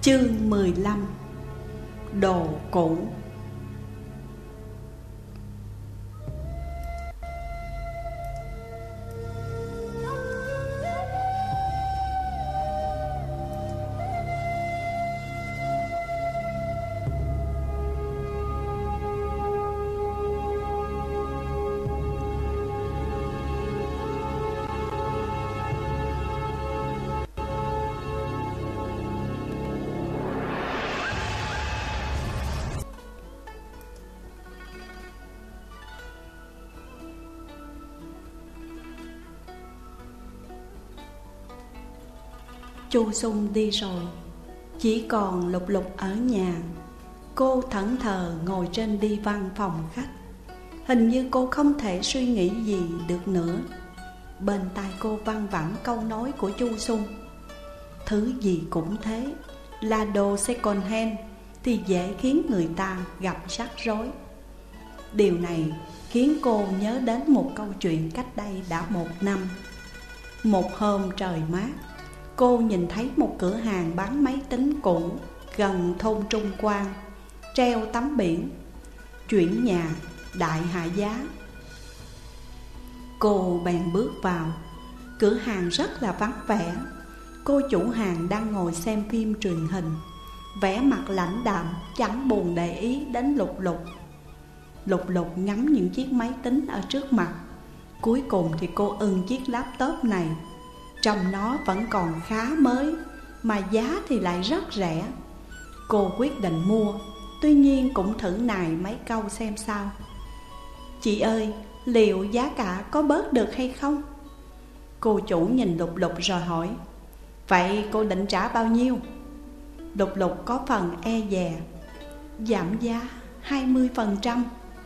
Chương 15. Đồ cũ. Chu Sung đi rồi, chỉ còn Lục Lục ở nhà. Cô thẫn thờ ngồi trên đi văn phòng khách. Hình như cô không thể suy nghĩ gì được nữa. Bên tai cô văng vẳng câu nói của Chu Sung: thứ gì cũng thế, là đồ second hand thì dễ khiến người ta gặp rắc rối. Điều này khiến cô nhớ đến một câu chuyện cách đây đã 1 năm. Một hôm trời mát, cô nhìn thấy một cửa hàng bán máy tính cũ gần thôn Trung Quan, treo tấm biển chuyển nhà đại hạ giá. Cô bèn bước vào. Cửa hàng rất là vắng vẻ. Cô chủ hàng đang ngồi xem phim truyền hình, vẻ mặt lãnh đạm, chẳng buồn để ý đến Lục Lục. Lục Lục ngắm những chiếc máy tính ở trước mặt. Cuối cùng thì cô ưng chiếc laptop này. Trong nó vẫn còn khá mới, mà giá thì lại rất rẻ. Cô quyết định mua, tuy nhiên cũng thử nài mấy câu xem sao. Chị ơi, liệu giá cả có bớt được hay không? Cô chủ nhìn Lục Lục rồi hỏi: vậy cô định trả bao nhiêu? Lục Lục có phần e dè: giảm giá 20%.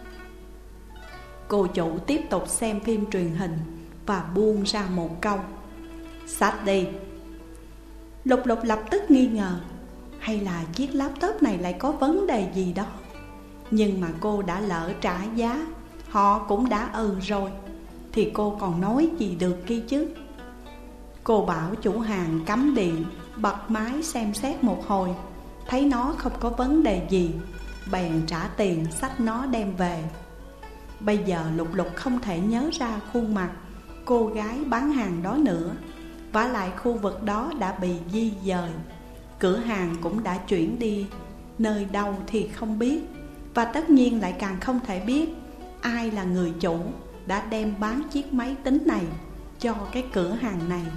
Cô chủ tiếp tục xem phim truyền hình và buông ra một câu: xách đi. Lục Lục lập tức nghi ngờ, hay là chiếc laptop này lại có vấn đề gì đó. Nhưng mà cô đã lỡ trả giá, họ cũng đã rồi, thì cô còn nói gì được kia chứ. Cô bảo chủ hàng cắm điện, bật máy xem xét một hồi, thấy nó không có vấn đề gì, bèn trả tiền xách nó đem về. Bây giờ Lục Lục không thể nhớ ra khuôn mặt cô gái bán hàng đó nữa. Vả lại khu vực đó đã bị di dời, cửa hàng cũng đã chuyển đi nơi đâu thì không biết. Và tất nhiên lại càng không thể biết ai là người chủ đã đem bán chiếc máy tính này cho cái cửa hàng này.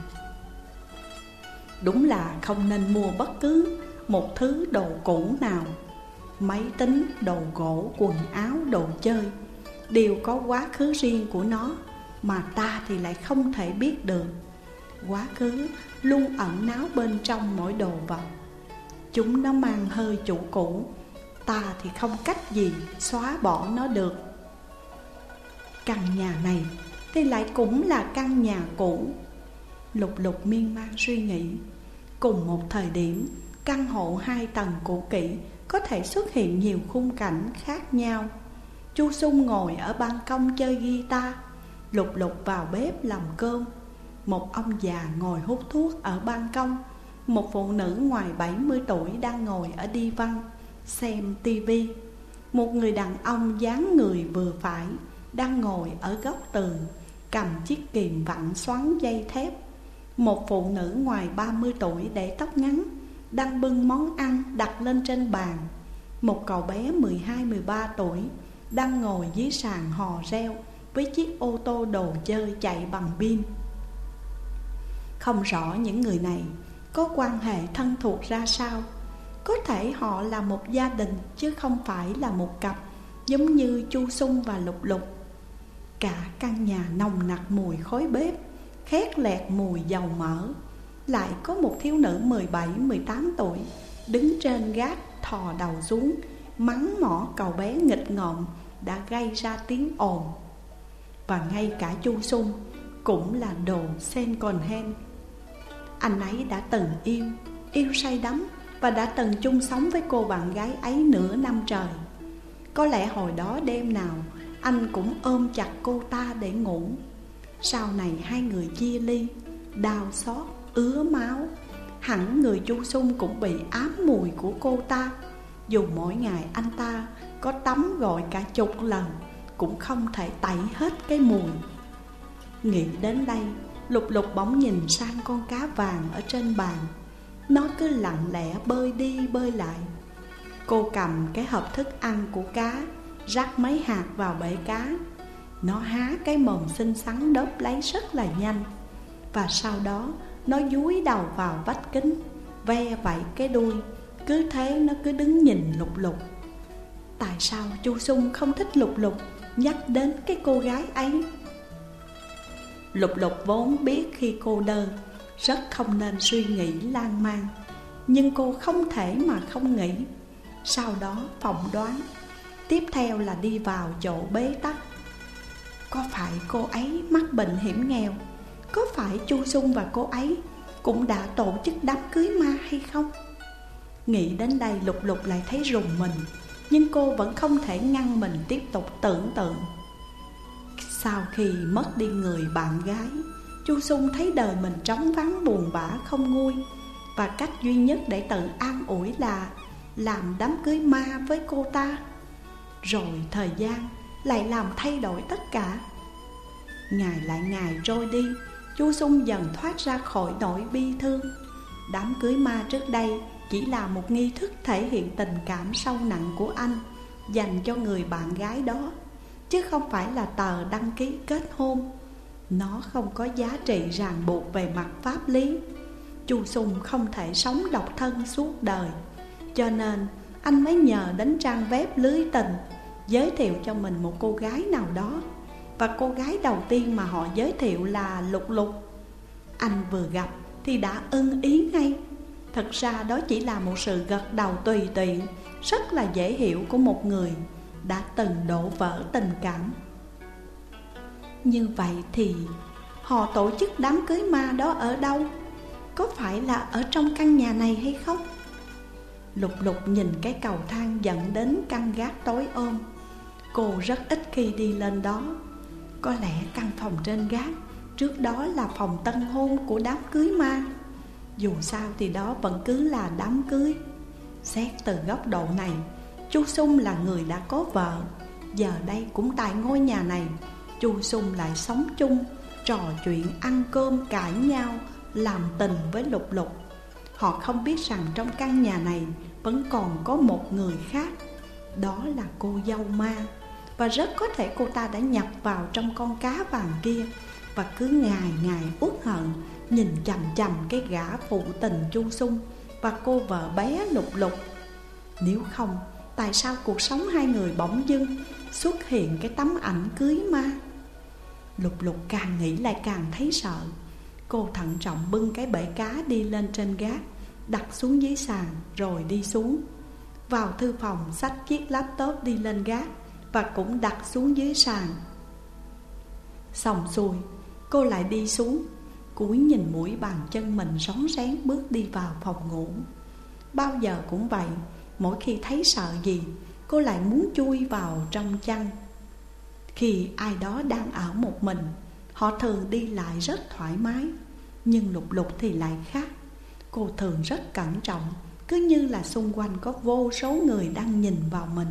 Đúng là không nên mua bất cứ một thứ đồ cũ nào. Máy tính, đồ gỗ, quần áo, đồ chơi đều có quá khứ riêng của nó, mà ta thì lại không thể biết được. Quá khứ luôn ẩn náu bên trong mỗi đồ vật. Chúng nó mang hơi chủ cũ, ta thì không cách gì xóa bỏ nó được. Căn nhà này thì lại cũng là căn nhà cũ. Lục Lục miên man suy nghĩ. Cùng một thời điểm, căn hộ 2 tầng cũ kỹ có thể xuất hiện nhiều khung cảnh khác nhau. Chu Sung ngồi ở ban công chơi guitar, Lục Lục vào bếp làm cơm. Một ông già ngồi hút thuốc ở ban công. Một phụ nữ ngoài 70 tuổi đang ngồi ở đi văn xem tivi. Một người đàn ông dáng người vừa phải đang ngồi ở góc tường, cầm chiếc kìm vặn xoắn dây thép. Một phụ nữ ngoài 30 tuổi để tóc ngắn đang bưng món ăn đặt lên trên bàn. Một cậu bé 12-13 tuổi đang ngồi dưới sàn hò reo với chiếc ô tô đồ chơi chạy bằng pin. Không rõ những người này có quan hệ thân thuộc ra sao. Có thể họ là một gia đình chứ không phải là một cặp, giống như Chu Sung và Lục Lục. Cả căn nhà nồng nặc mùi khói bếp, khét lẹt mùi dầu mỡ. Lại có một thiếu nữ 17-18 tuổi đứng trên gác thò đầu xuống, mắng mỏ cậu bé nghịch ngợm đã gây ra tiếng ồn. Và ngay cả Chu Sung cũng là đồ second hand. Anh ấy đã từng yêu say đắm và đã từng chung sống với cô bạn gái ấy nửa năm trời. Có lẽ hồi đó đêm nào anh cũng ôm chặt cô ta để ngủ. Sau này hai người chia ly, đau xót, ứa máu. hẳn người Chu Sung cũng bị ám mùi của cô ta. Dù mỗi ngày anh ta có tắm gội cả chục lần cũng không thể tẩy hết cái mùi. Nghĩ đến đây, Lục Lục bỗng nhìn sang con cá vàng ở trên bàn. Nó cứ lặng lẽ bơi đi bơi lại. Cô cầm cái hộp thức ăn của cá, rắc mấy hạt vào bể cá. Nó há cái mồm xinh xắn đớp lấy rất là nhanh. Và sau đó nó dúi đầu vào vách kính, ve vẫy cái đuôi. Cứ thế nó cứ đứng nhìn Lục Lục. Tại sao Chu Sung không thích Lục Lục nhắc đến cái cô gái ấy? Lục Lục vốn biết khi cô đơn rất không nên suy nghĩ lan man, nhưng cô không thể mà không nghĩ. Sau đó phỏng đoán. Tiếp theo là đi vào chỗ bế tắc. Có phải cô ấy mắc bệnh hiểm nghèo? Có phải Chu Sung và cô ấy cũng đã tổ chức đám cưới ma hay không? Nghĩ đến đây, Lục Lục lại thấy rùng mình, nhưng cô vẫn không thể ngăn mình tiếp tục tưởng tượng. Sau khi mất đi người bạn gái, Chu Sung thấy đời mình trống vắng buồn bã không nguôi. Và cách duy nhất để tự an ủi là làm đám cưới ma với cô ta. Rồi thời gian lại làm thay đổi tất cả. Ngày lại ngày trôi đi, Chu Sung dần thoát ra khỏi nỗi bi thương. Đám cưới ma trước đây chỉ là một nghi thức thể hiện tình cảm sâu nặng của anh dành cho người bạn gái đó, chứ không phải là tờ đăng ký kết hôn. Nó không có giá trị ràng buộc về mặt pháp lý. Chu Sung không thể sống độc thân suốt đời, cho nên anh mới nhờ đến trang web lưới tình giới thiệu cho mình một cô gái nào đó. Và cô gái đầu tiên mà họ giới thiệu là Lục Lục. Anh vừa gặp thì đã ưng ý ngay. Thật ra đó chỉ là một sự gật đầu tùy tiện rất là dễ hiểu của một người đã từng đổ vỡ tình cảm. Như vậy thì họ tổ chức đám cưới ma đó ở đâu? Có phải là ở trong căn nhà này hay không? Lục Lục nhìn cái cầu thang dẫn đến căn gác tối ôm. Cô rất ít khi đi lên đó. Có lẽ căn phòng trên gác trước đó là phòng tân hôn của đám cưới ma. Dù sao thì đó vẫn cứ là đám cưới. Xét từ góc độ này, Chu Sung là người đã có vợ. Giờ đây cũng tại ngôi nhà này, Chu Sung lại sống chung, trò chuyện, ăn cơm, cãi nhau, làm tình với Lục Lục. Họ không biết rằng trong căn nhà này vẫn còn có một người khác. Đó là cô dâu ma. Và rất có thể cô ta đã nhập vào trong con cá vàng kia, và cứ ngày ngày uất hận nhìn chằm chằm cái gã phụ tình Chu Sung và cô vợ bé Lục Lục. Nếu không, tại sao cuộc sống hai người bỗng dưng xuất hiện cái tấm ảnh cưới ma? Lục Lục càng nghĩ lại càng thấy sợ. Cô thận trọng bưng cái bể cá đi lên trên gác, đặt xuống dưới sàn rồi đi xuống. Vào thư phòng xách chiếc laptop đi lên gác và cũng đặt xuống dưới sàn. Xong xuôi, cô lại đi xuống, cúi nhìn mũi bàn chân mình rón rén bước đi vào phòng ngủ. Bao giờ cũng vậy, mỗi khi thấy sợ gì, cô lại muốn chui vào trong chăn. Khi ai đó đang ở một mình, họ thường đi lại rất thoải mái. Nhưng Lục Lục thì lại khác. Cô thường rất cẩn trọng, cứ như là xung quanh có vô số người đang nhìn vào mình.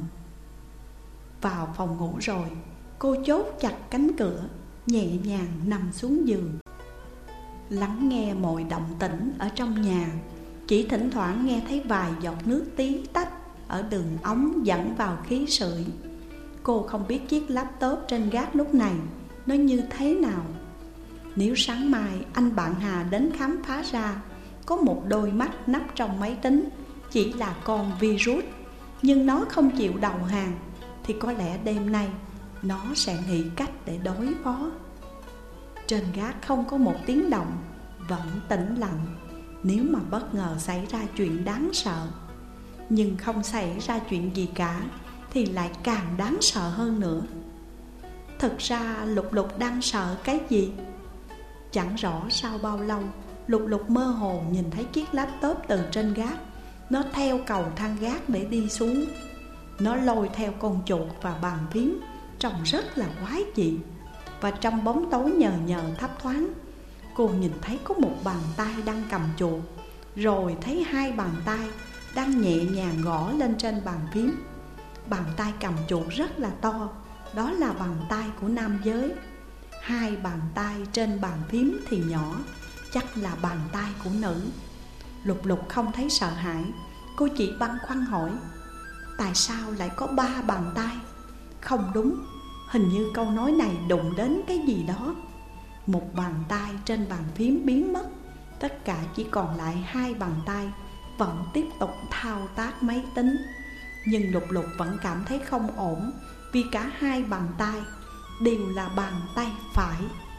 Vào phòng ngủ rồi, cô chốt chặt cánh cửa, nhẹ nhàng nằm xuống giường, lắng nghe mọi động tĩnh ở trong nhà. Chỉ thỉnh thoảng nghe thấy vài giọt nước tí tách ở đường ống dẫn vào khí sưởi. Cô không biết chiếc laptop trên gác lúc này nó như thế nào. Nếu sáng mai anh bạn Hà đến khám phá ra có một đôi mắt nắp trong máy tính chỉ là con virus, nhưng nó không chịu đầu hàng, thì có lẽ đêm nay nó sẽ nghĩ cách để đối phó. Trên gác không có một tiếng động, vẫn tĩnh lặng. Nếu mà bất ngờ xảy ra chuyện đáng sợ, nhưng không xảy ra chuyện gì cả, thì lại càng đáng sợ hơn nữa. Thực ra Lục Lục đang sợ cái gì? Chẳng rõ sau bao lâu, Lục Lục mơ hồ nhìn thấy chiếc laptop từ trên gác. Nó theo cầu thang gác để đi xuống. Nó lôi theo con chuột và bàn phím, trông rất là quái dị. Và trong bóng tối nhờ nhờ thấp thoáng, cô nhìn thấy có một bàn tay đang cầm chuột, rồi thấy hai bàn tay đang nhẹ nhàng gõ lên trên bàn phím. Bàn tay cầm chuột rất là to, đó là bàn tay của nam giới. Hai bàn tay trên bàn phím thì nhỏ, chắc là bàn tay của nữ. Lục Lục không thấy sợ hãi, cô chỉ băn khoăn hỏi: tại sao lại có ba bàn tay? Không đúng, hình như câu nói này đụng đến cái gì đó. Một bàn tay trên bàn phím biến mất, tất cả chỉ còn lại hai bàn tay vẫn tiếp tục thao tác máy tính. Nhưng Lục Lục vẫn cảm thấy không ổn, vì cả hai bàn tay đều là bàn tay phải.